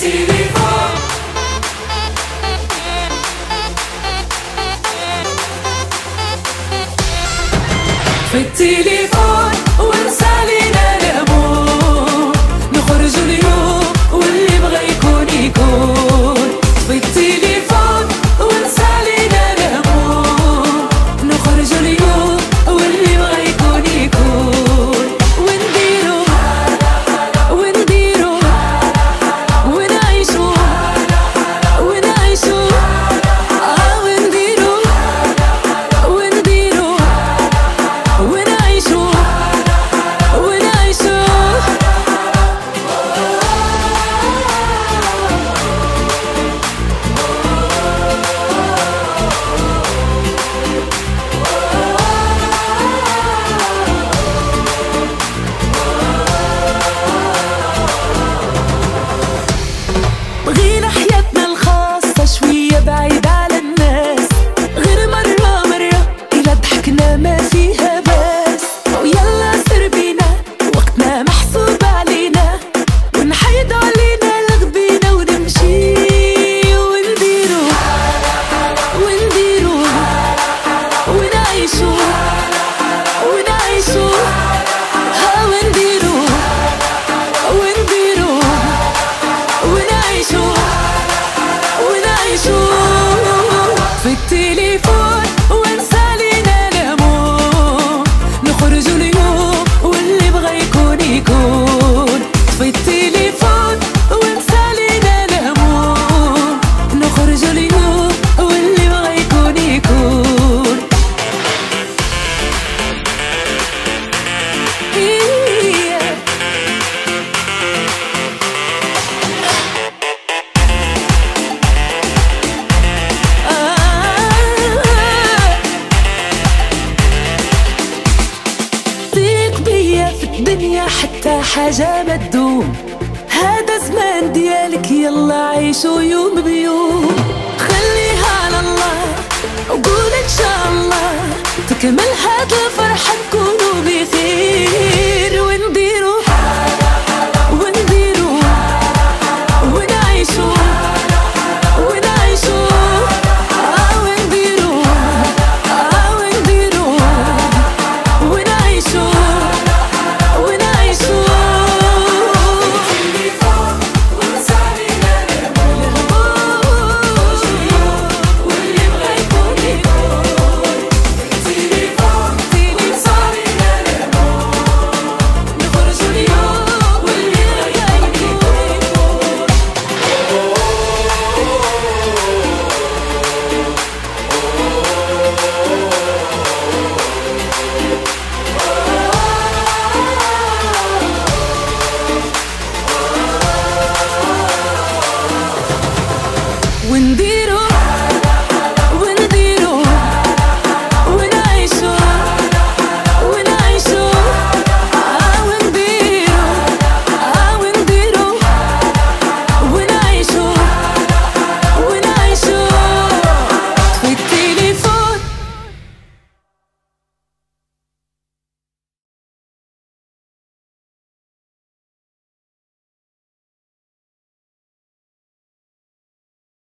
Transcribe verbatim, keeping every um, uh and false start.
التليفون في التليفون وانسى لينا الهموم، نخرج اليوم واللي بغى يكون يكون. في التليفون وانسى لينا الهموم، نخرج اليوم واللي بغى يكون يكون. ونديرو ونديرو ونعيشو ونعيشو اه ونديرو ونديرو ونعيشو ونعيشو. بغينا حياتنا الخاصة شوية بعيد على الناس، غير مرة مرة إلا ضحكنا ما فيها باس. ويلا سر بينا وقتنا محسوب علينا، ونحيدو علينا الغبينا ونمشي ونديرو ونديرو ونعيشو ونعيشو ها ونديرو ونديرو ونعيشو ونعيشو. في التليفون وانسى لينا الهموم، نخرج اليوم واللي بغى يكون يكون. في التليفون وانسى لينا الهموم، نخرج اليوم واللي بغى يكون يكون. إيه. ثق بيا في الدنيا حتى حاجة ما تدوم، هذا زمان ديالك يلا عيشو يوم بيوم. خليها على الله وقول إن شاء الله تكمل